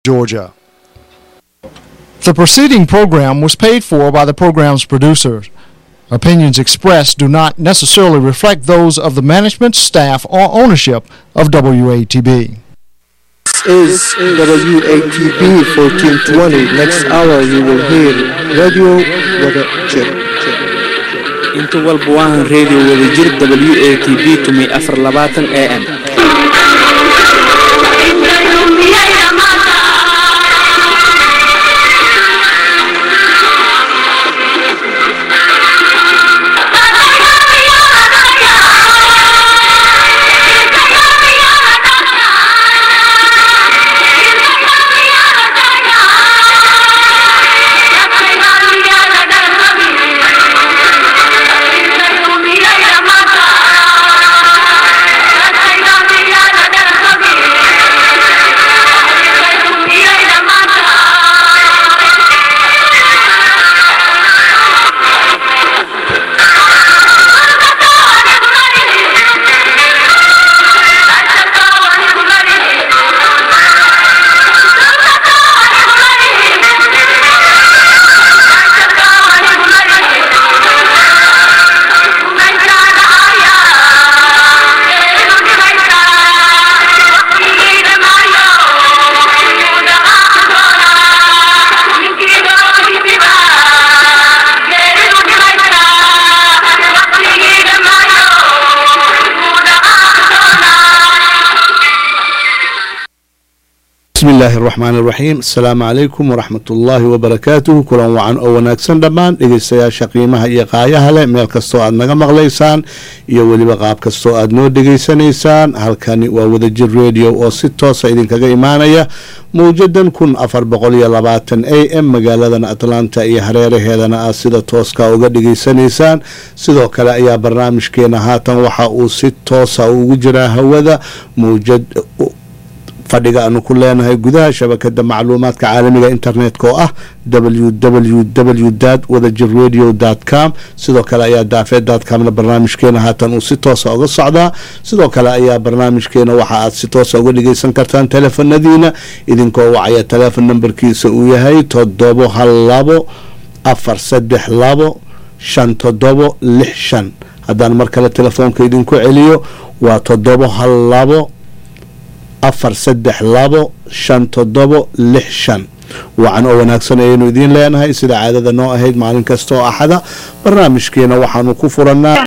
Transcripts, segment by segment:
Georgia. The preceding program was paid for by the program's producers. Opinions expressed do not necessarily reflect those of the management, staff, or ownership of WATB. This is WATB 1420. Next hour you will hear Radio Wada Jir. Inta walba waan Radio Wada Jir WATB tumi 420 AM. بسم الله الرحمن الرحيم السلام عليكم ورحمة الله وبركاته كلان وعن أوناكسن دمان dhegeystayaasha qiimaha iyo qaayaha leh meel kastoo aad naga maqlaysaan iyo weliba qaab kastoo aad noo dhegeysanaysaan halkani waa Wadajir Radio oo si toos ah idinkaga imaanaya mawjadan 1420 AM magaaladan Atlanta iyo hareeraheedana aad sida tooska uga dhegeysanaysaan sidoo kale ayaa barnaamijkeena haatan waxa uu si toos ah ugu jiraa hawada mawjad fadhiga aanu ku leenahay gudaha shabakada macluumaadka caalamiga internetka oo ah www.wadajirradio.com sidoo kale ayaa daafeed.com barnaamijkeena haatan uu si toos ah uga socdaa sidoo kale ayaa barnaamijkeena waxa aad si toos ah uga dhageysan kartaan telefoonadiina idinkoo wacaya telefoon numberkiisa uu yahay 712 432 5765 haddaan mar kale telefoonka idinku celiyo waa 712 432 5765 waxaan oo wanaagsan ayaynu idiin leenahay sida caadada noo ahayd maalin kasta oo axada barnaamijkeena waxaanu ku furannaa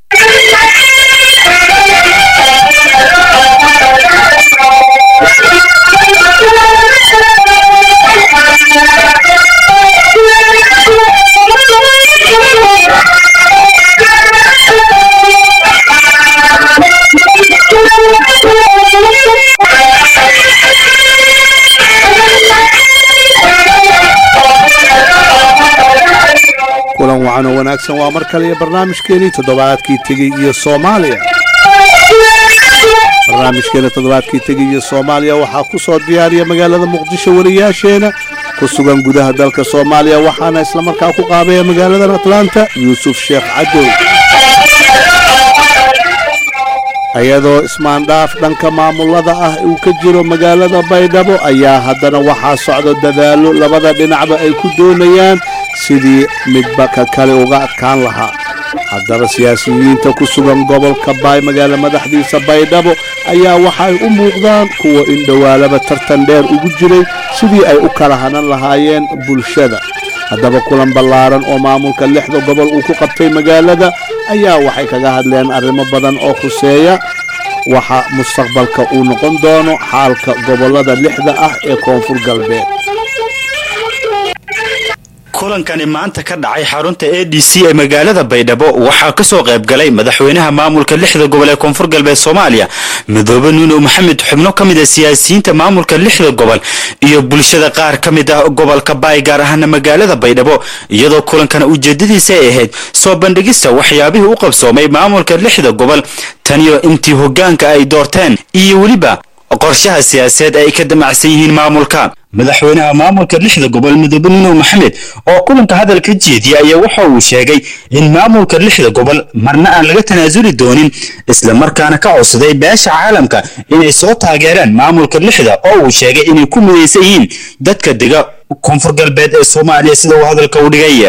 kulan wacan oo wanaagsan waa mar kale barnaamijkeeni toddobaadkii tagay iyo Soomaaliya barnaamijkeena toddobaadkii tagay iyo Soomaaliya waxa ku soo diyaariya magaalada Muqdisho wariyaasheena ku sugan gudaha dalka Soomaaliya waxaana isla markaa ku qaabaya magaalada Atlanta Yuusuf Sheekh Cadow ayadoo ismaandhaaf dhanka maamulada ah uu ka jiro magaalada Baydhabo ayaa haddana waxaa socdo dadaalo labada dhinacba ay ku doonayaan sidii midba ka kale uga adkaan lahaa haddaba siyaasiyiinta ku sugan gobolka Baay magaala madaxdiisa Baydhabo ayaa waxay u muuqdaan kuwa in dhawaalaba tartan dheer ugu jiray sidii ay u kala hanan lahaayeen bulshada haddaba kulan ballaaran oo maamulka lixda gobol uu ku qabtay magaalada ayaa waxay kaga hadleen arrimo badan oo khuseeya waxa mustaqbalka uu noqon doono xaalka gobolada lixda ah ee koonfur galbeed kulankani maanta ka dhacay xarunta ADC ee magaalada Baydhabo waxa ka soo qayb galay madaxweynaha maamulka lixda gobol ee koonfur galbeed Soomaaliya Midoobe Nuno Maxamed xubno kamid ah siyaasiyiinta maamulka lixda gobol iyo bulshada qaar kamid ah gobolka Baay gaar ahaan magaalada Baydhabo iyadoo kulankana ujeedadiisa ay ahayd soo bandhigista waxyaabihii u qabsoomay maamulka lixda gobol taniyo intii hoggaanka ay doorteen iyo waliba qorshaha siyaasadeed ay ka damacsan yihiin maamulka. madaxweynaha maamulka lixda gobol Midoobe Nuno Maxamed oo kulanka hadalka jeediyay ayaa waxa uu sheegay in maamulka lixda gobol marna aan laga tanaasuli doonin isla markaana ka codsaday beesha caalamka inay soo taageeraan maamulka lixda oo uu sheegay inay ku midaysan yihiin dadka dega koonfur galbeed ee Soomaaliya sida uu hadalka u dhigay.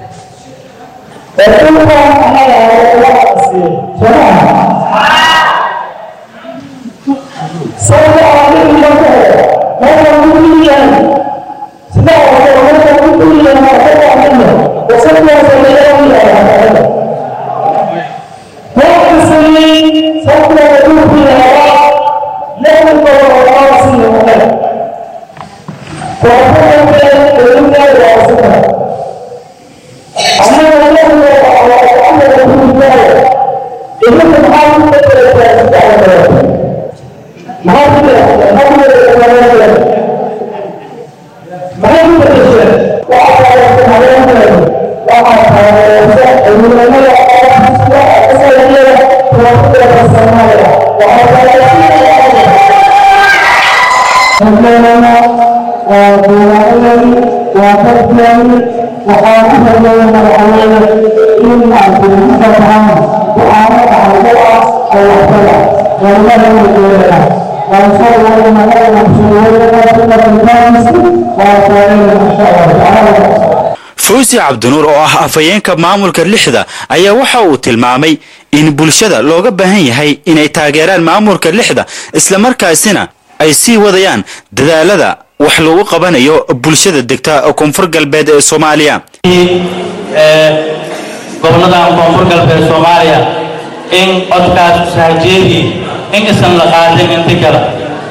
Fawzi Cabdinuur oo ah afayeenka maamulka lixda ayaa waxa uu tilmaamay in bulshada looga baahan yahay inay taageeraan maamulka lixda isla markaasina ay sii wadayaan dadaalada wax lagu qabanayo bulshada degta koonfur galbeed ee Soomaaliya. gobolada koonfur galbeed Soomaaliya in codkaas saajeedi in isan la qaadin inta kale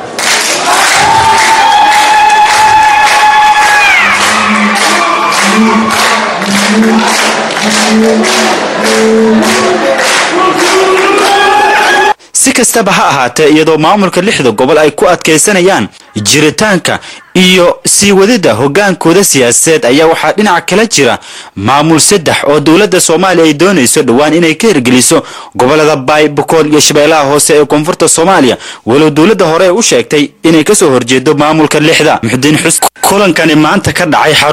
si kastaba ha ahaatee iyadoo maamulka lixda gobol ay ku adkeysanayaan jiritaanka iyo sii wadida hogaankooda siyaasadeed ayaa waxaa dhinaca kala jira maamul saddex oo dawladda Soomaaliya ay doonayso dhawaan inay ka hirgeliso gobolada Bay, Boqol iyo Shabeellaha Hoose ee koonfurta Soomaaliya walow dawladda hore u sheegtay inay ka soo horjeedo maamulka lixda. Muxudiin Xus kulankani maanta ka dhacay xarun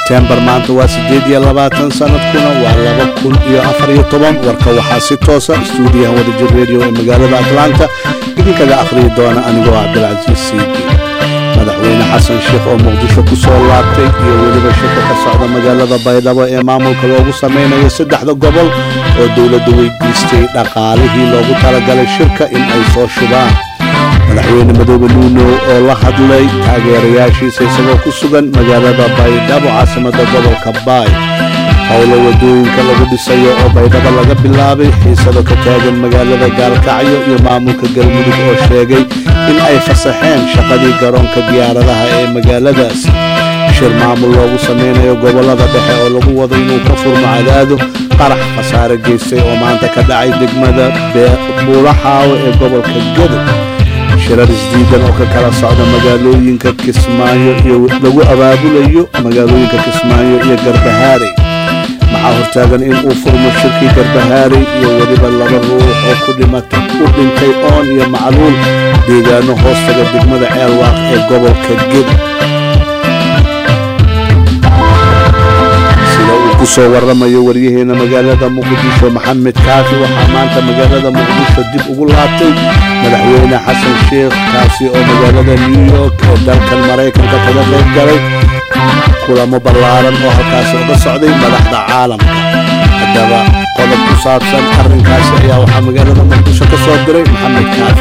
sebtembar maanta waa 28 sanadkuna waa 2014 warka waxaa si toosa stuudiyaha wadajir radio ee magaalada Atlanta idinkaga akhriyi doona anigoo Cabdilcasiis Siidi madaxweyne xasan sheekh oo muqdisho ku soo laabtay iyo weliba shirka ka socda magaalada baydhabo ee maamulka loogu sameynayo 3 gobol oo dawladdu weydiistay dhaqaalihii loogu talagalay shirka in ay soo shubaan madaxweyne madoobe nuuno oo la hadlay taageerayaashiisa isagoo ku sugan magaalada baydhabo caasimadda gobolka baay howlo wadooyinka lagu dhisayo oo baydhabo laga bilaabay xiisado ka taagan magaalada gaalkacyo iyo maamulka galmudug oo sheegay in ay fasaxeen shaqadii garoonka diyaaradaha ee magaaladaas shir maamul loogu sameynayo gobolada dhexe oo lagu wado inuu ka furmo cadaado qarax khasaare geystay oo maanta ka dhacay degmada buulaxaawo ee gobolka gadow shirar isdiidan oo ka kala socda magaalooyinka Kismaayo iyo lagu abaabulayo magaalooyinka Kismaayo iyo Garbahaare maxaa hortaagan in uu furmo shirkii Garbahaare iyo waliba 2 ruux oo ku dhintay oon iyo macluul deegaano hoostaga degmada Ceelwaaq ee gobolka Gedo ku soo waramayo waryaheena magaalada Muqdisho Maxamed Kaafi waxa maanta magaalada Muqdisho dib ugu laabtay madaxweyne xasan sheekh kaasi oo magaalada New York ee dalka Mareykanka kaga qayb galay kulamo ballaaran oo halkaas uga socday madaxda caalamka hadaba qodob ku saabsan arrinkaasi ayaa waxa magaalada Muqdisho ka soo diray Maxamed Kaafi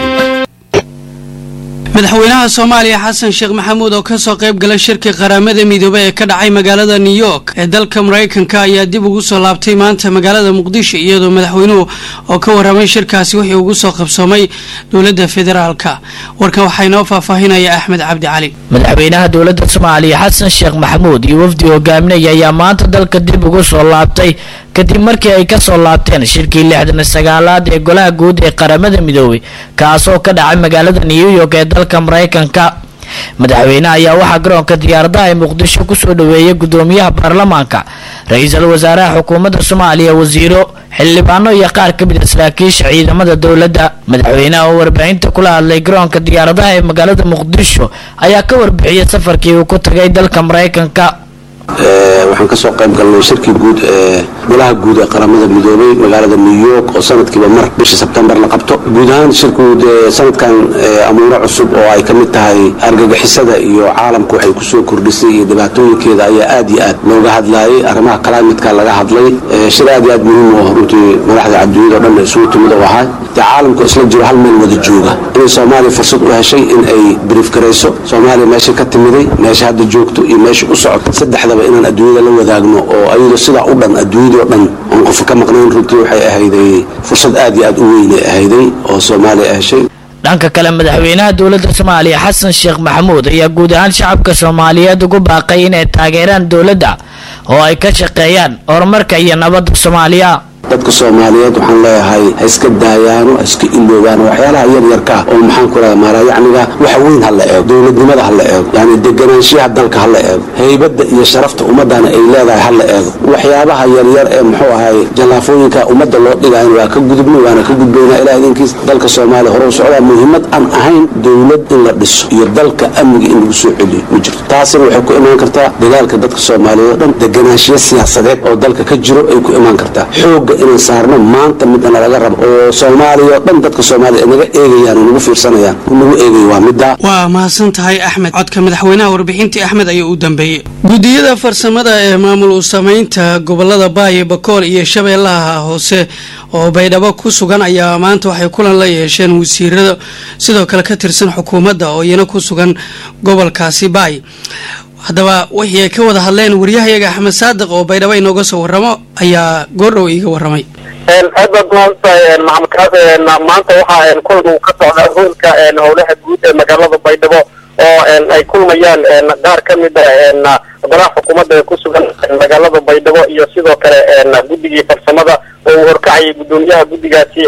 madaxweynaha Soomaaliya xasan sheekh maxamuud oo ka soo qayb galay shirka qaramada midoobay ee ka dhacay magaalada New York ee dalka Mareykanka ayaa dib ugu soo laabtay maanta magaalada Muqdisho iyadoo madaxweynuhu oo ka waramay shirkaasi wixii ugu soo qabsoomay dawladda federaalka warkan waxa inoo faahfaahinaya Axmed Cabdi Cali madaxweynaha dawladda Soomaaliya xasan sheekh maxamuud iyo wafdi hogaaminaya ayaa maanta dalka dib ugu soo laabtay kadib markii ay ka soo laabteen shirkii 69aad ee golaha guud ee qaramada midoobay kaas oo ka dhacay magaalada New York ee dalka Mareykanka madaxweynaha ayaa waxa garoonka diyaaradaha ee Muqdisho ku soo dhaweeyay gudoomiyaha baarlamaanka ra'iisul wasaaraha xukuumadda Soomaaliya wasiiro xildhibaano iyo qaar ka mid ah saraakiisha ciidamada dawladda madaxweynaha oo warbaahinta kula hadlay garoonka diyaaradaha ee magaalada Muqdisho ayaa ka warbixiyay safarkii uu ku tagay dalka Mareykanka waxaan ka soo qayb galnay shirkii guud ee golaha guud ee qaramada midoobay magaalada New York oo sanadkiiba mar bishii September la qabto guud ahaan shirku sanadkan amuuro cusub oo ay kamid tahay argagixisada iyo caalamku waxay ku soo kordhisay iyo dhibaatooyinkeeda ayaa aad iyo aad looga hadlayay arrimaha climate-ka laga hadlay shir aad iyo aad muhiim u ah runtii madaxda adduunyada dhan isugu timid oo ahaa caalamku isla jiro hal meel wada jooga in Soomaaliya fursad u heshay in ay brief gareyso Soomaaliya meesha ka timiday meesha hadda joogto iyo meesha u socoto saddexdaba inaan adduunyada la wadaagno oo ayadu sida u dhan adduunyada dhan oo qof ka maqnaan runtii waxay ahayday fursad aad iyo aad u weyn ahayday oo Soomaaliya heshay dhanka kale madaxweynaha dawladda Soomaaliya xasan sheekh maxamuud ayaa guud ahaan shacabka Soomaaliyeed ugu baaqay inay taageeraan dawladda oo ay ka shaqeeyaan horumarka iyo nabadda Soomaaliya dadka Soomaaliyeed waxaan leeyahay iska daayaan oo iska iloobaan waxyaalaha yar-yarka oo maxaan ku raadmaa yacniga waxa weyn hal eeg dawladnimada hal eeg yani deganaanshiyaha dalka hal eeg haybada iyo sharafta ummadana ay leedahay hal eeg waxyaabaha yar-yar ee muxuu ahay jalaafooyinka ummadda loo dhigayo waa ka gudubnay waana ka gudbaynaa ilaa idinkiis dalka Soomaaliya hore u socda muhiimad aan ahayn dawlad in la dhiso iyo dalka amniga in lagu soo celiyo ma jirto taasina waxay ku imaan kartaa dagaalka dadka Soomaaliyeed dhan deganaanshiyo siyaasadeed oo dalka ka jiro ay ku imaan kartaa xoog inaan saarno maanta midna laga rabo oo Soomaaliya dhan dadka Soomaaliya naga eegayaan nagu fiirsanayaan nagu eegay waa midda waa mahadsan tahay Axmed codka madaxweynaha warbixintii Axmed ayaa u dambeeyay gudiyada farsamada ee maamul u sameynta gobolada Baay Bakool iyo Shabeellaha hoose oo Baydhabo ku sugan ayaa maanta waxay kulan la yeesheen wasiirada sidoo kale ka tirsan xukuumadda oo iyana ku sugan gobolkaasi Baay hadaba wixii ka wada hadleen wariyahayaga Axmed Saadiq oo Baydhabo inooga soo waramo ayaa goordhow iiga waramay aad maanta Maxamed Kaafi maanta waxa kulanku ka socda hoolka howlaha guud ee magaalada Baydhabo oo ay kulmayaan qaar ka mid ah golaha xukuumadda ku sugan magaalada Baydhabo iyo sidoo kale guddigii farsamada oo horkacay gudoomiyaha guddigaasi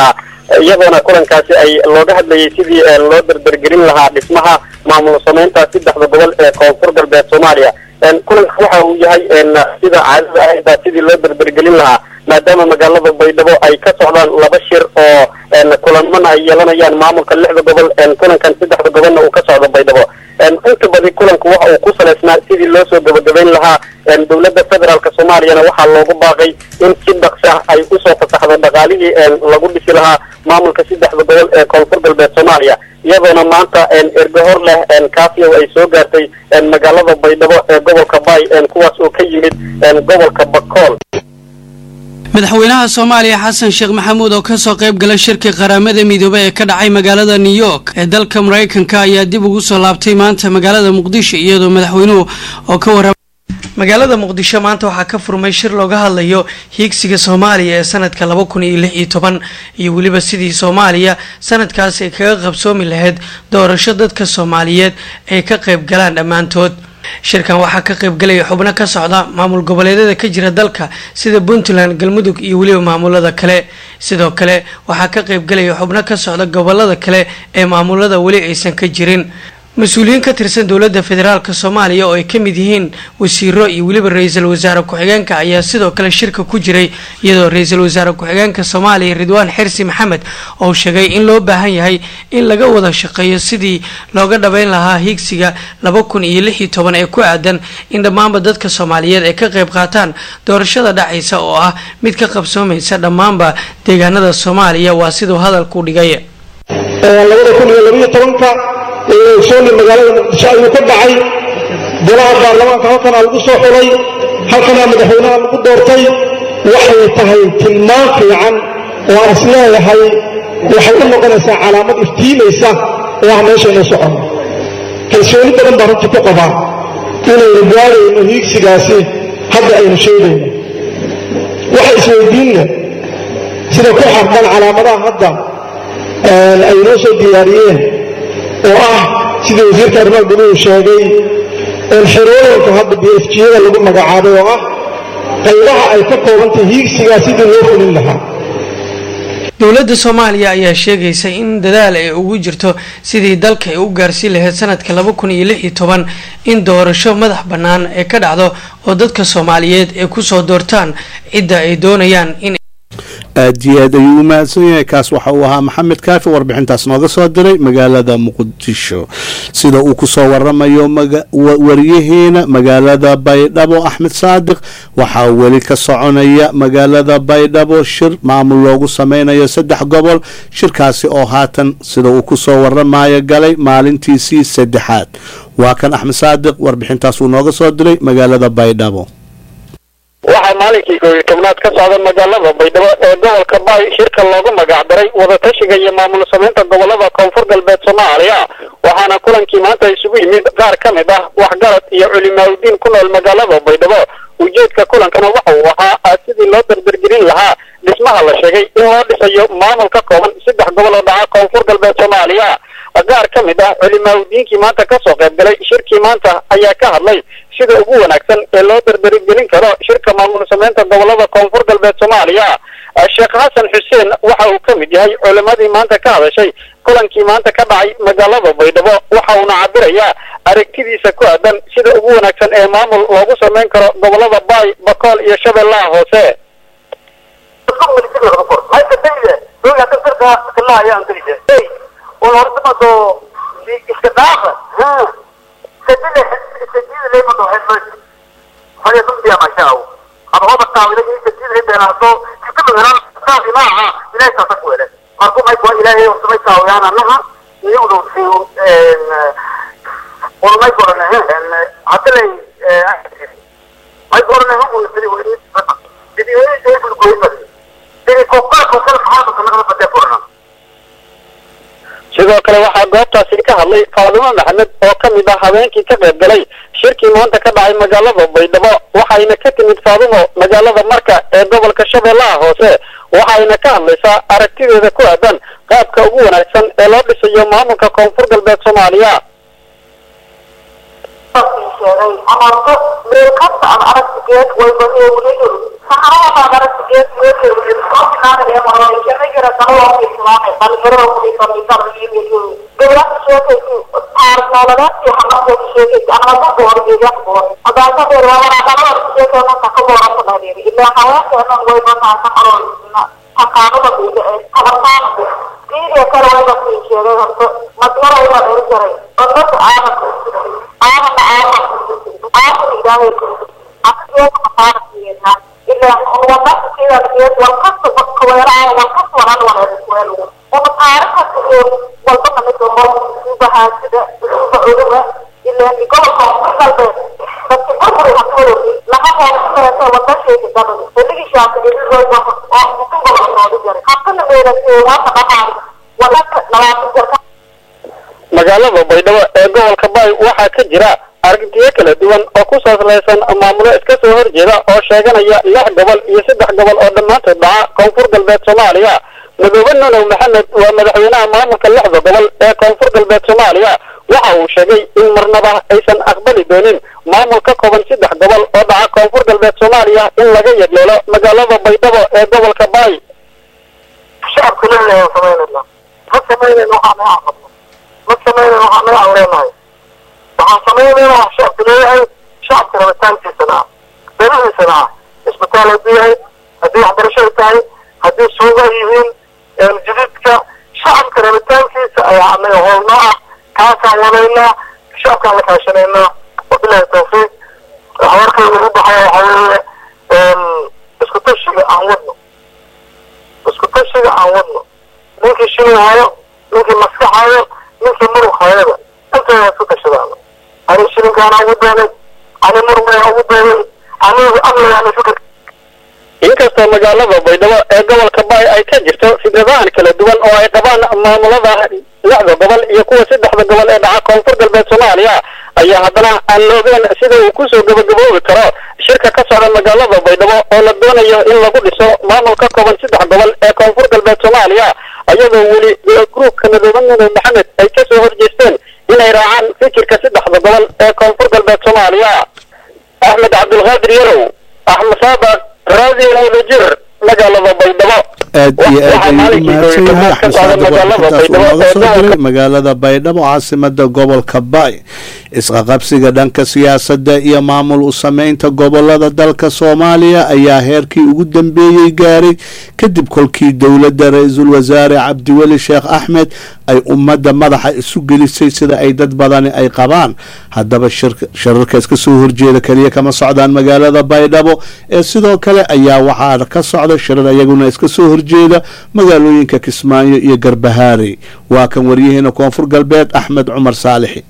iyadoona kulankaasi ay looga hadlayay sidii loo dardargelin lahaa dhismaha maamul sameynta 3 gobol ee koonfur galbeed Soomaaliya kulanka waxa uu yahay sida caadada ah sidii loo dardargelin lahaa maadaama magaalada baydhabo ay ka socdaan laba shir oo kulamana ay yeelanayaan maamulka 6 gobol kulankan 3 gobolna uu ka socdo baydhabo inta badi kulanku waxa uu ku saleysnaa sidii loo soo gabagabeyn lahaa dowladda federaalka Soomaaliyana waxaa loogu baaqay in si dhaqso ah ay u soo fasaxdo dhaqaalihii lagu dhisi lahaa maamulka 3 gobol ee koonfur galbeed Soomaaliya iyadoona maanta ergo hor leh kaafiyo ay soo gaartay magaalada baydhabo ee gobolka Bay kuwaas oo ka yimid gobolka Bakool madaxweynaha Soomaaliya Xasan Sheekh Maxamuud oo ka soo qayb galay shirka qaramada midoobay ee ka dhacay magaalada New York ee dalka Mareykanka ayaa dib ugu soo laabtay maanta magaalada Muqdisho iyadoo madaxweynuhu oo ka waramay magaalada Muqdisho maanta waxaa ka furmay shir looga hadlayo hiigsiga Soomaaliya ee sanadka 2016 iyo waliba sidii Soomaaliya sanadkaas ay kaga qabsoomi lahayd doorasho dadka Soomaaliyeed ay ka qayb galaan dhamaantood shirkan waxaa ka qayb galay xubno ka socda maamul goboleedyada ka jira dalka sida Puntland Galmudug iyo waliba maamulada kale sidoo kale waxaa ka qayb galay xubno ka socda gobolada kale ee maamulada wali aysan ka jirin مسؤولين كترسن دولة فدرالك الصومالية أو كمية هين وسيرة يولي بالرئيس الوزراء كحجان كأي سيدو كلا شركة كجري يدو رئيس الوزراء كحجان كالصومالي رضوان حرسي محمد أو شجاي إن لو بهاي هاي إن لجوا ذا شقية سيدي لو قد بين لها هيك سجا لبكون يلحي طبعا يكون عدن إن دمان بدت كالصومالية كقرب قاتان دور الشدة دعيسة أو ميت كقرب سومي سد دمان بدجانا الصومالية واسيدو هذا الكوديجية. سوني مجال شايف كل عين بلاد برلمان كهكذا على القصة حري هكذا مدحونا على القدرتي وحي تهي تناقي عن وأصلها هاي وحي إنه كان علامات افتيميسة وعماش نسعى كسوني بدن برد تقبع إنه يرجع إنه هيك سجاسي هذا أي شيء وحي سويدين سيدا كل حرمان علامات هذا أي ناس دياريين سيدي وزير كارمال بنو الشاقي الحرورة كهذا بيفتشيرا لقد مقعاده قيلها أي تقوى هيك سياسيد الوفن لها دولة الصومالية ayaa sheegaysa in dadaal ay ugu jirto sidii dalka ay u gaarsiin lahayd sanadka 2016 in doorasho madax banaan ay ka dhacdo oo dadka Soomaaliyeed ay ku soo doortaan cidda ay doonayaan in aad ayuu mahadsan yahay kaas waxa uu ahaa maxamed kaafi warbixintaas nooga soo diray magaalada muqdisho sida uu ku soo waramayo wariyaheena magaalada baydhabo axmed saadiq waxa weli ka soconaya magaalada baydhabo shir maamul loogu sameynayo 3 gobol shirkaasi oo haatan sida uu ku soo waramayo galay maalintiisii 3aad waa kan axmed saadiq warbixintaas uu nooga soo diray magaalada baydhabo waxaa maalinkii 10aad ka socda magaalada baydhabo ee gobolka Bay shirka loogu magac daray wada tashiga iyo maamul sameynta gobolada koonfur galbeed Soomaaliya waxaana kulankii maanta isugu yimid qaar ka mid ah waxgarad iyo culimaawidiin ku nool magaalada baydhabo ujeedka kulankana waxa uu ahaa sidii loo dardargelin lahaa dhismaha la sheegay in loo dhisayo maamul ka kooban 3 gobol oo dhaca koonfur galbeed Soomaaliya qaar ka mid ah culimaawidiinkii maanta ka soo qayb galay shirkii maanta ayaa ka hadlay sida ugu wanaagsan ee loo dardargelin karo shirka maamul sameynta gobolada koonfur galbeed Soomaaliya Sheekh Xasan Xuseen waxa uu ka mid yahay culimadii maanta ka hadashay kulankii maanta ka dhacay magaalada baydhabo waxa uu nacabbirayaa aragtidiisa ku aadan sida ugu wanaagsan ee maamul loogu sameyn karo gobolada Bay Bakool iyo Shabeellaha Hoose ليه ما تحبش هي تمضي ما شاء هذا هو التعويض اللي تجيب هي بيناتو كتب غير تاعي معها لا تفكوا له مركو ما يقول الهي وسمي تاوي انا لها يقولوا في والله يقول انا حتى لي ما يقول انا هو اللي يقول دي ايه يقول كويس دي كوكا كوكا حاطط انا بتفورنا sidoo kale waxa goobtaasi ka hadlay Faadimo Maxamed oo kamid ah habeenkii ka qayb galay shirkii maanta ka dhacay magaalada Baydhabo waxayna ka timid Faadimo magaalada Marka ee gobolka Shabeellaha Hoose waxayna ka hadlaysaa aragtideeda ku aadan qaabka ugu wanaagsan ee loo dhisayo maamulka koonfur galbeed Soomaaliya أنا qaada ee maray shaqada kaloo ay islaamay qalbaro ku dhigay iyo gobolaha sheekaysi aarnoolada iyo xanaanada sheekaysi anaba boorgeeya boor hadaaka beerwana qalab sheekayna ka boorka dhaadiri ilaa xawaasana way bataan xarooyina xaqaanada buuda ee qabartaan iyo kala wada sheegay horto madmara ila dheeray oo dadka aana ilaahay أكثر مصارف فيها إلا هو بس كذا البيت والقصة والكويران والقصة ولا الكويران ومصارفها والقصة مثل بها كذا بعلومة إلا اللي قالوا قلبه بس الأمر يقولوا لما كان كذا ولا شيء كذا اللي شاف اللي هو ممكن يقولوا حقنا غير ولا طبعا ولا لا تقدر magaalada Baydhabo ee gobolka Bay waxa ka jira aragtiyo kala duwan oo ku saabsan maamulo iska soo horjeeda oo sheeganaya 6 gobol iyo 3 gobol oo dhamaantood dhaca koonfur galbeed Soomaaliya Madoobe Nuno Maxamed waa madaxweynaha maamulka 6 gobol ee koonfur galbeed Soomaaliya waxa uu sheegay in marnaba aysan aqbali doonin maamulka kooban 3 gobol oo dhaca koonfur galbeed Soomaaliya in laga yeelo magaalada Baydhabo ee gobolka Bay shacabka leeyahay sameeyna مثلا وحنا عورينا وحنا سمينا شعب ليه شعب كرمتان في سنة بين سنة اسمه تالي بيه هدي عبر شيء تاني هدي سوغا يهين الجديد كشعب كرمتان في سنة يعني هولنا كاسا ولينا شعب كان لك عشانينا وبالله التوفيق حوارك يريد حوالي اسكتشي عودنا ممكن شنو هايو ممكن مسكح هايو ممكن مرو خيالة أنت يا سوك الشباب أنا الشرين كان عود بيني أنا مرو عود بيني أنا أمر يعني سوك inkastoo magaalada Baydhabo ee gobolka Bay ay ka jirto fikradahan kala duwan oo ay qabaan maamulada 6 gobol iyo kuwa 3 gobol ee dhaca koonfur galbeed Soomaaliya ayaa haddana aan loogeyn sida uu ku soo gabagaboobi karo shirka ka socda magaalada Baydhabo oo la doonayo in lagu dhiso maamulka kooban 3 gobol ee koonfur galbeed Soomaaliya ayadoo wali groupka Madoobe Nuno Maxamed ay ka soo horjeesteen inay raacaan fikirka 3 gobol ee koonfur galbeed Soomaaliya Ahmed Abdulqaadir Yarow Ahmed Saabaq رادي الوجر مجال Baydhabo magaalada Baydhabo caasimada gobolka Bay isqaqabsiga dhanka siyaasadda iyo maamul u sameynta gobolada dalka Soomaaliya ayaa heerkii ugu dambeeyay gaaray kadib kolkii dawladda ra'iisul wasaare Cabdiweli Sheekh Axmed ay ummadda madaxa isu gelisay sida ay dad badan ay qabaan haddaba shirarka iska soo horjeeda kaliya kama socdaan magaalada Baydhabo ee sidoo kale ayaa waxaa ka socda shirar ayaguna iska soo horjeeda magaalooyinka Kismaayo iyo Garbahaari waa kan wariyahina koonfur galbeed Axmed Cumar Saalixi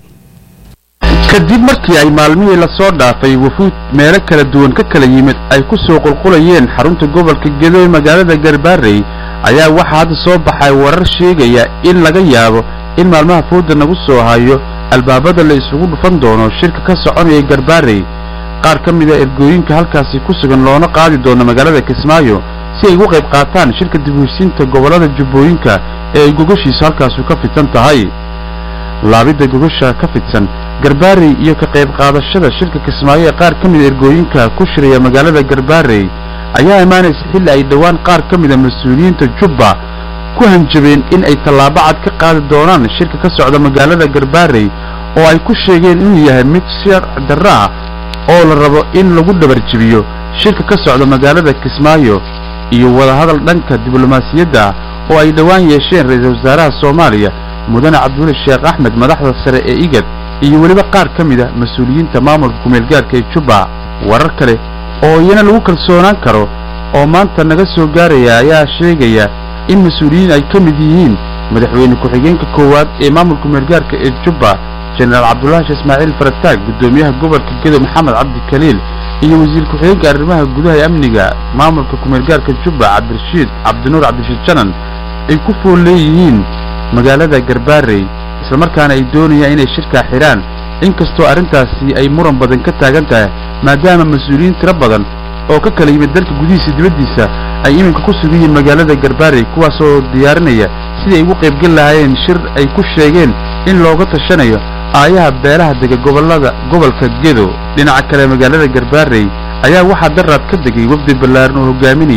kadib markii ay maalmihii la soo dhaafay wafuud meelo kala duwan ka kala yimid ay ku soo qulqulayeen xarunta gobolka Gedo ee magaalada Garbahaari ayaa waxa hadda soo baxay warar sheegaya in laga yaabo in maalmaha fooda nagu soo hayo albaabada la isugu dhufan doono shirka ka soconaya Garbahaari qaar ka mid ah ergooyinka halkaasi ku sugan loona qaadi doono magaalada Kismaayo si ay uga qayb qaataan shirka dib u heshiisiinta gobolada Jubbooyinka ee ay gogoshiisa halkaasi ka fidsan tahay laabida gogosha ka fidsan Garbahaari iyo ka qayb qaadashada shirka Kismaayo ee qaar ka mid ah ergooyinka ku shiraya magaalada Garbahaari ayaa imaanaysa xilli ay dhawaan qaar ka mid ah mas'uuliyiinta Jubba ku hanjabeen in ay tallaabo cad ka qaadi doonaan shirka ka socda magaalada Garbahaari oo ay ku sheegeen inuu yahay mid sharci darro ah oo la rabo in lagu dhabarjibiyo shirka ka socda magaalada Kismaayo iyo wada hadal dhanka diblomaasiyadda oo ay dhawaan yeesheen ra'iisul wasaaraha Soomaaliya mudane Cabdiweli Sheekh Axmed madaxda sare ee IGAD iyo waliba qaar ka mid ah mas'uuliyiinta maamulka kumeel gaarka ee Jubba warar kale oo iyana lagu kalsoonaan karo oo maanta naga soo gaaraya ayaa sheegaya in mas'uuliyiin ay ka mid yihiin madaxweyne ku-xigeenka koowaad ee maamulka kumeel gaarka ee Jubba General Abdullaahi Ismaaciil Farataag gudoomiyaha gobolka Gedo Maxamed Cabdi Kaliil iyo wasiir ku-xigeenka arrimaha gudaha ee amniga maamulka kumeel gaarka Jubba Cabdirashiid Cabdinuur Cabdirashiid Janan ay ku fooleeyeen magaalada Garbahaari isla markaana ay doonayaan inay shirka xiraan inkastoo arrintaasi ay muran badan ka taagan tahay maadaama mas'uuliyiin tiro badan oo ka kala yimid dalka gudihiisa dibaddiisa ay iminka ku sugan yihiin magaalada Garbahaari kuwaasoo diyaarinaya sidii ay ugu qaybgal lahaayeen shir ay ku sheegeen in looga tashanayo aayaha beelaha dega gobolka Gedo dhinaca kale magaalada Garbahaari ayaa waxaa daraad ka degay wafdi ballaaran oo hogaaminayo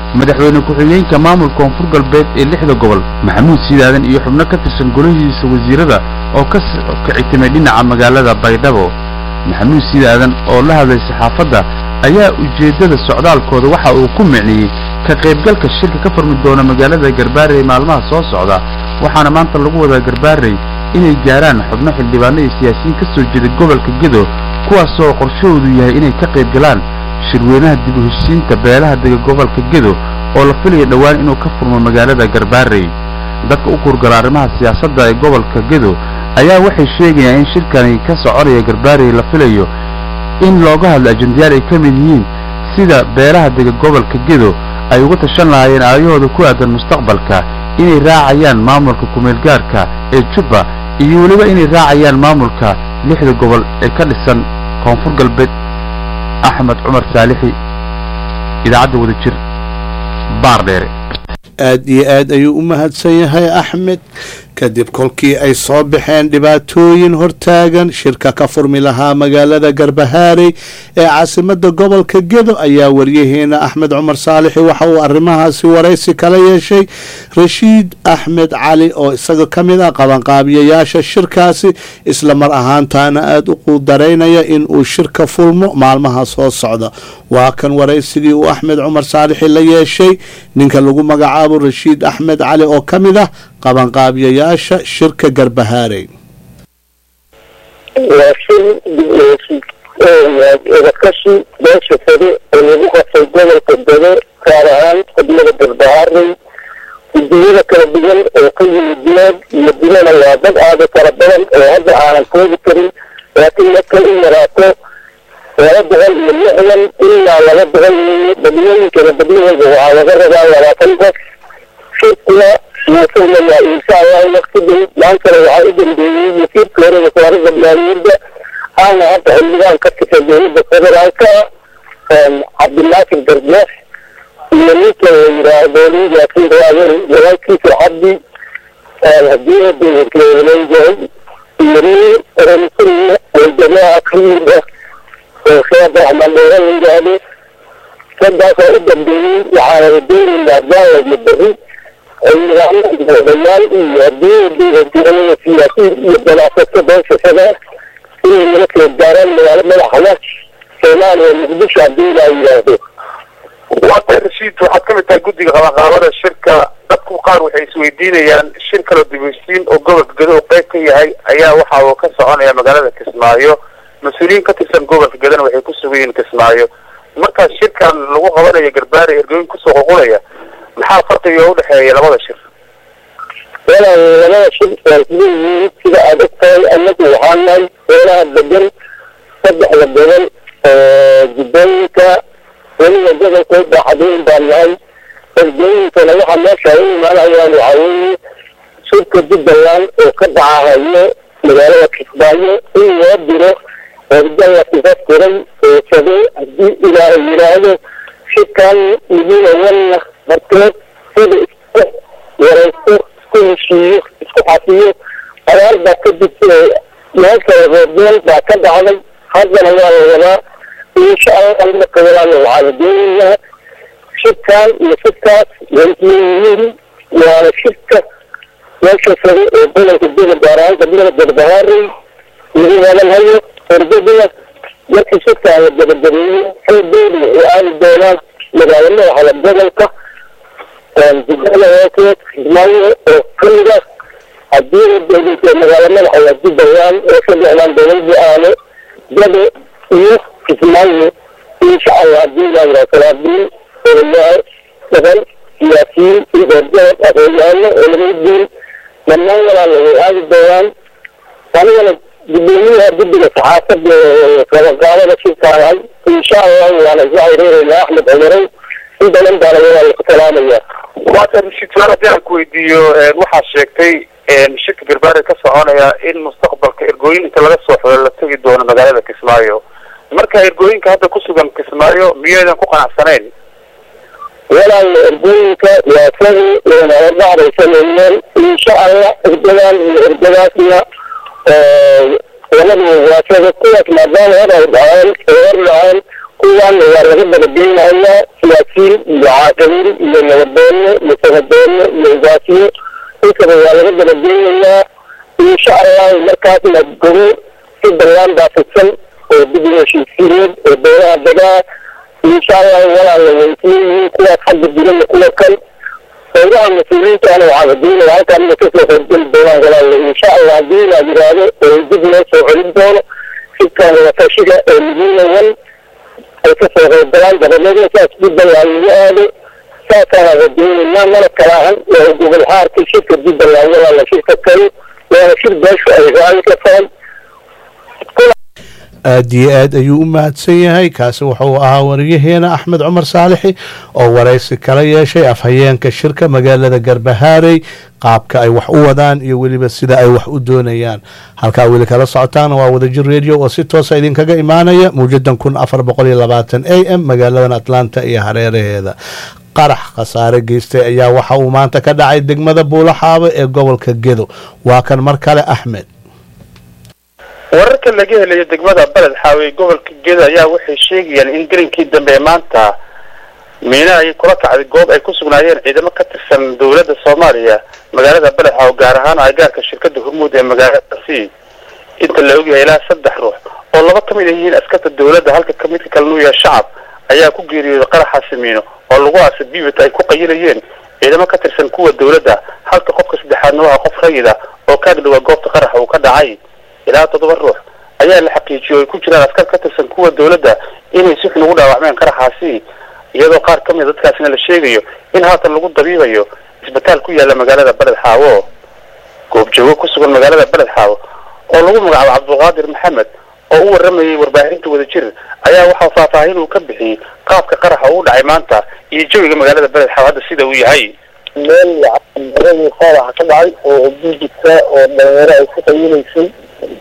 madaxweyne ku-xigeenka maamulka koonfur galbeed ee 6 gobol maxamuud sidaadan iyo xubno ka tirsan golahiisa wasiirada oo ka kicitimay dhinaca magaalada baydhabo maxamuud sidaadan oo la hadlay saxaafadda ayaa ujeedada socdaalkooda waxa uu ku micniyay ka qaybgalka shirka ka furmi doona magaalada Garbaarey maalmaha soo socda waxaana maanta lagu wadaa Garbaarey inay gaaraan xubno xildhibaano iyo siyaasiyiin ka soo jeeda gobolka Gedo kuwaas oo qorshahoodu yahay inay ka qayb galaan shirweynaha dib u heshiisiinta beelaha dega gobolka Gedo oo la filayo dhawaan inuu ka furmo magaalada Garbaarey dadka u kurgala arrimaha siyaasadda ee gobolka Gedo ayaa waxay sheegayaan in shirkani ka soconaya Garbaarey la filayo in looga hadlo ajendayaal ay ka mid yihiin sida beelaha dega gobolka Gedo ay uga tashan lahaayeen aayahooda ku aadan mustaqbalka inay raacayaan maamulka kumeel gaarka ee Jubba iyo waliba inay raacayaan maamulka 6 gobol ee ka dhisan koonfur galbeed Axmed Cumar Saalixi idaacada wada jir Baardheere aad iyo aad ayuu u mahadsan yahay Axmed kadib kolkii ay soo baxeen dhibaatooyin hortaagan shirka ka furmi lahaa magaalada Garbaharey ee caasimada gobolka Gedo ayaa waryaheena Axmed Cumar Saalixi waxa uu arrimahaasi wareysi kala yeeshay Rashiid Axmed Cali oo isaga kamid ah qabanqaabiyayaasha shirkaasi isla mar ahaantaana aad u quudareynaya in uu shirka furmo maalmaha soo socda waa kan wareysigii uu Axmed Cumar Saalixi la yeeshay ninka lagu magacaabo Rashiid Axmed Cali oo kamid ah qabanqaabiyayaasha shirka Garbaharey wadakashi beesha fade oo lagu qabtay gobolka Gedo gaar ahaan xubnaha Garbaharey gudiyada kala duwan oo ka yimid diyaad iyo dilana waa dad aad u kala badan oo hadda aanan koobi karin laakiin marka in yaraato 260 ilaa 200 dadweynkana dadweynaha waxaa laga rabaa 20 qof shirkuna وصلنا إن شاء الله نقصد لأنك لو عايد يصير كورة وصارت بالمالية أنا حتى اللي كتب الجهود بقدر عنك عبد الله في الدرجاح يملك يرادوني لكن رأيه يلاقي في عبدي الهدية بالكلام جاي يري رمسنا والجماعة كلها وخاضع عملنا من جهة كذا صارت بالدين وعلى الدين الأربعة والمدرسين الرجال يدين بالدين السياسي يبدأ تتبع سنة في ملك الدارين من الحلاش كمان المقدش عبدين أيضا وقت الرشيد waxaad ka mid tahay guddiga qabanqaabada shirka dadku qaar waxay isweydiinayaan shirka la dibeysiin oo gobolka Gedo qayb ka yahay ayaa waxa uu ka soconaya magaalada Kismaayo mas'uuliyiin ka tirsan gobolka Gedo waxay ku sugan Kismaayo marka shirkan lagu qabanayo Garbaarey ergooyin ku soo qoqolaya maxaa farqiga u dhaxeeya labada shir labada shir sida aad ogtahay annagu waxaan nahay beelaha degan saddexda gobol jubbalandka weliba gobolka baxadeyn baan nahay ergooyinkana waxaa meesha u imaanayaan waxaa weeye shirka jubbaland oo ka dhacahayo magaalada Kismaayo in loo diro ergan la tifakiray oo sade haddii ilaahay yidhaahdo shirkan idina walna markeed sida isku wareysto isku heshiiyo isku xafiyo qaraar baa ka dibtay meesha roobeel baa ka dhacday haddana waa la wadaa insha allah marka walaan waxaa la doonayaa shirkan iyo shirkaas wayyihiin waana shirka meesha sare ee gobolka Gedo gaar ahaan gobolka Garbaharey lagu wadan hayo ergadina markii shirkaan la gabagabeeyo xildhibaano oo aan doonaan magaalada waxaa gobolka jubbaland Kismaayo oo kamid ah haddii dowladda magaalada waxaa jubbaland oo ka dhexlaan dowladda aale Gedo iyo Kismaayo insha allah haddii la yiraahdo oo dadal siyaasiyiin iyo dowlad aqoonyahanno oo laga diin dhammaan walaalay aadi doonaan anigana gudoomiyaha guddiga saxaafadda qabanqaabada shirkaan insha allah waana iscayreynaa Axmed Cumaray in badan baana walaal ku salaamaya waata Rashiid aan ku weydiiyo waxaa sheegtay shirka Garbaarey ka soconaya in mustaqbalka ergooyinka laga soo xulay la tagi doono magaalada Kismaayo marka ergooyinka hadda ku sugan Kismaayo miyaydan ku qanacsanayn walaal ergooyinka waa sadi inay dhacaysanayeen insha allah ergadan iyo ergadaasna ولم يواجه كل ما دام هذا الآن kuwan waa laga dabageynayaa siyaasiyiin iyo caaqiliin iyo nabadoono iyo sanadoono iyo ugaasiyo intaba waa laga dabageynayaa insha allahu markaasna gobo si ballaan baafidsan oo dib u heshiisiineed oo dowlaha degaa insha allahu walaa la weydiiyey kuwaas xagga dilana kuwa kan dowlaha mas-uuliyiintaana waxaa diinaya halkaan inay kasoo qaybgeli doonaan walaala insha allah haddii la yiraahdo oo dib loo soo celin doono sidkaan wadatashiga ee midinawan ay kasoo qaybgalaan dabadeedna saas jubbaland lagu aado saasaana rajeynaynaa mana kalaahan waa gobol xaarkii shirka jubbaland walaala shirka kale waana shir beeshu ay raalli ka tahay aad iyo aad ayuu u mahadsan yahay kaasi wuxuu ahaa wariyaheena axmed cumar saalixi oo waraysi kala yeeshay afhayeenka shirka magaalada garbahaarey qaabka ay wax u wadaan iyo weliba sida ay wax u doonayaan halkaa weli kala socotaana waa wadajir radio oo si toosa idinkaga imaanaya mawjadan 1420 am magaaladan atlanta iyo hareeraheeda qarax khasaare geystay ayaa waxa uu maanta ka dhacay degmada buulaxaaba ee gobolka gedo waa kan mar kale axmed wararka laga helayo degmada baled xaawi gobolka gedo ayaa waxay sheegayaan in garinkii dambe maanta miina ay kula kacday goob ay ku sugnaayeen ciidamo ka tirsan dowladda Soomaaliya magaalada baled xaawi gaar ahaan agagaarka shirkadda Hormuud ee magaaladaasi inta la ogyahay ilaa 3 ruux oo laba ka mid yihiin askarta dowladda halka ka mid kalena uu yahay shacab ayaa ku geeriyooday qaraxaasi miino oo lagu aasay biibta ay ku qayilayeen ciidamo ka tirsan kuwa dowladda halka qofka saddexaadna waa qof rayid ah oo ka dhawaa goobta qaraxa uu ka dhacay ilaa 7 ruux ayaa la xaqiijiyay ku jiraan askar ka tirsan kuwa dowladda inay si xun ugu dhaawacmeen qaraxaasi iyadoo qaar ka mid dadkaasina la sheegayo in haatan lagu dabiibayo isbitaal ku yaala magaalada Baled Xaawo goob joogo ku sugan magaalada Baled Xaawo oo lagu magacaabo Cabdulqaadir Maxamed oo u waramayay warbaahinta wadajir ayaa waxa faahfaahin uu ka bixiyay qaabka qaraxa uu dhacay maanta iyo jawiga magaalada Baled Xaawo hadda sida uu yahay meel yacni qaraxa ka dhacay oo diidka oo dhalinyaro ay ku qayilaysay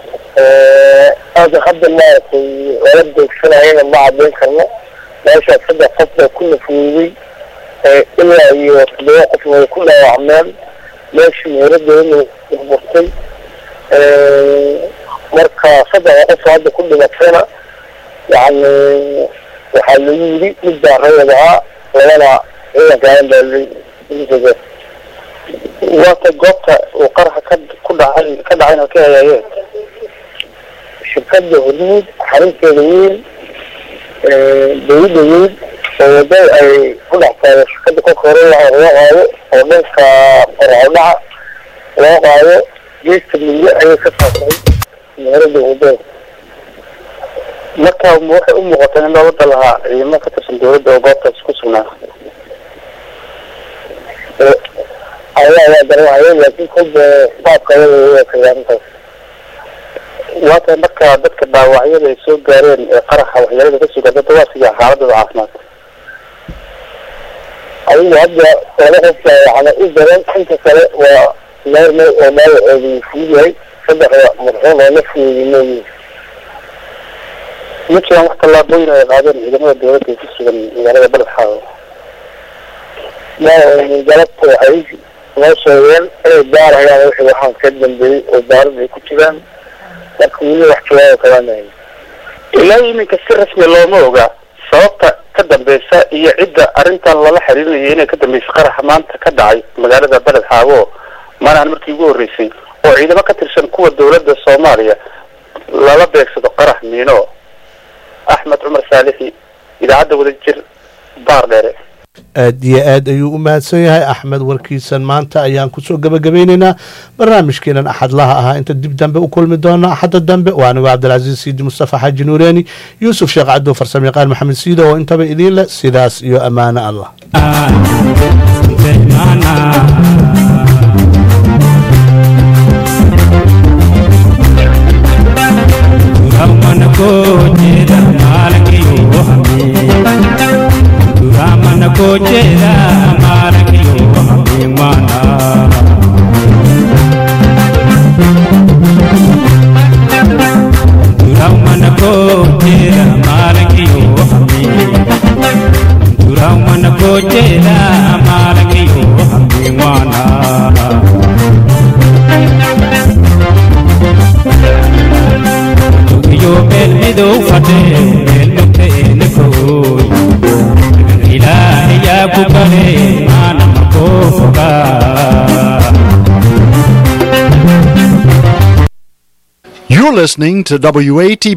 هذا خد الناس ولد السنة هنا ما عبين كرنا ليش أصدق خطة كل فوزي إلا يوقف ويكون عمال ليش يرد إنه يبطل مركا صدق وقف هذا كل مكانة يعني وحلولي نبدأ غير دعاء ولا هنا كان اللي يجب وقت الجوقة وقرها كد عينها كده يا شركات هرمود حريم كيلوين بيد وده أي كل حاجة شركات كوكوريا وغاية وناس فرعونها وغاية جيش من أي كفاية من هذا الوضع مكة وغطان لا وضع لها ما كتر سندورة وغاطة سكسونا أيها دروعي لكن كل بعض قوي كلام waata marka dadka dhaawacyada ay soo gaareen ee qaraxa waxyeelada ka soo gaartay waa sida xaaladda caafimaad ayuu hadda wala qofka waxana u daran inta kale waa meel oo meel ay fuuday saddex marxuum oo nafsiyeeyay midkaan wax tallaabooyin ay qaadeen ciidamada dowladda ee ku sugan magaalada Baled Xaawo galabta ay noo sheegeen inay baarayaan wixii waxaan ka dambeeyay oo baarid ay ku jiraan ilaa iminka si rasmi looma oga sababta ka dambeysa iyo cidda arrintan lala xiriirinayo inay ka dambeysa qaraxa maanta ka dhacay magaalada Baled Xaawo maanahan markii ugu horeysay oo ciidamo ka tirsan kuwa dowladda Soomaaliya lala beegsado qarax miino Axmed Cumar Saalixi idaacadda wadajir Baardheere aad iyo aad ayuu u mahadsan yahay axmed warkiisan maanta ayaan kusoo gabagabeynaynaa barnaamijkeenan axadlaha ahaa inta dib dambe u kulmi doona axadda dambe waa anigu cabdilcasiis siidi mustafa xaaji nuureeni yuusuf sheekh cabdo farsamayaqaan maxamed siida oo intaba idiin leh sidaas iyo ammaano allah Ramana kojera marakiyo hamimana Ramana kojera marakiyo Ramana kojera marakiyo hamimana Yo bel mido fate bel nukte neko You're listening to WATB